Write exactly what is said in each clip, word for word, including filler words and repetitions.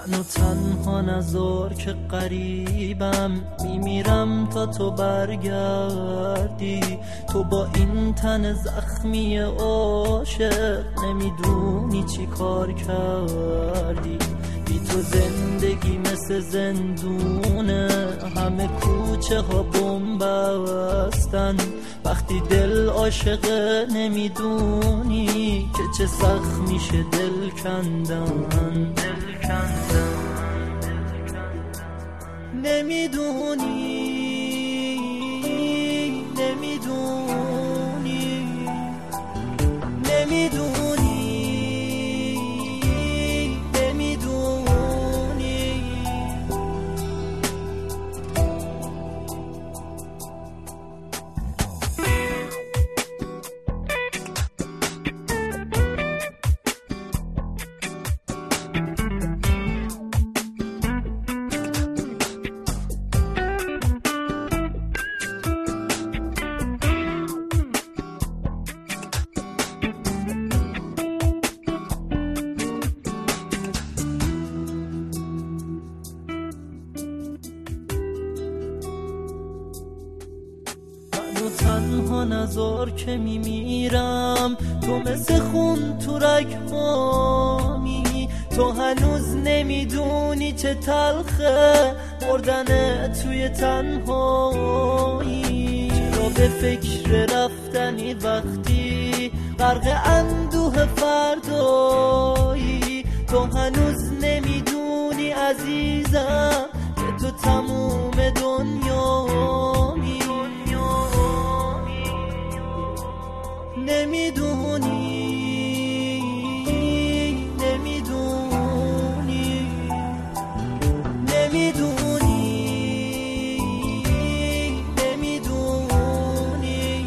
منو تنها نذار که غریبم، میمیرم تا تو برگردی. تو با این تن زخمی عاشق نمیدونی چی کار کردی. بی تو زندگی مثل زندونه، همه کوچه ها بمبستن. وقتی دل عاشقه نمیدونی که چه سخت میشه دل کندن. نمیدونی نمیدونی نمیدونی تنها نذار که میمیرم. تو مثل خون تو رگ‌هامی، تو هنوز نمیدونی چه تلخه مردن توی تنهایی. چرا به فکر رفتنی وقتی غرق اندوه فردایی؟ تو هنوز نمیدونی عزیزم که تو تموم دنیامی. نمیدونی نمیدونی نمیدونی نمیدونی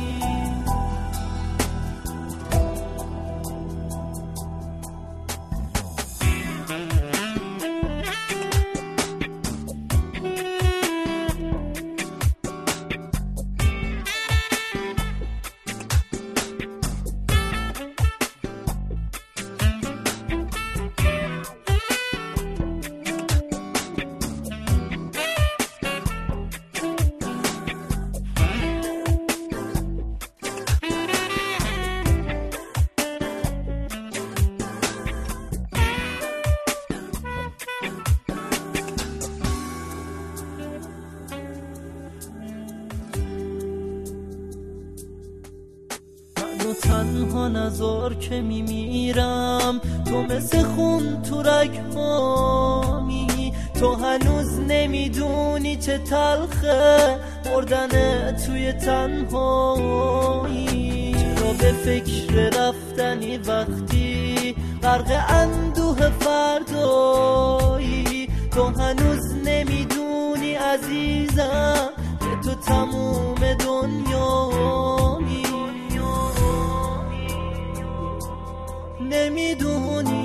تنها نذار که میمیرم. تو مثل خون تو رگ‌هامی، تو هنوز نمیدونی چه تلخه مردن توی تنهایی. چرا به فکر رفتنی وقتی غرق اندوه فردایی؟ تو هنوز نمیدونی عزیزم که تو تموم دنیامی. نمیدونی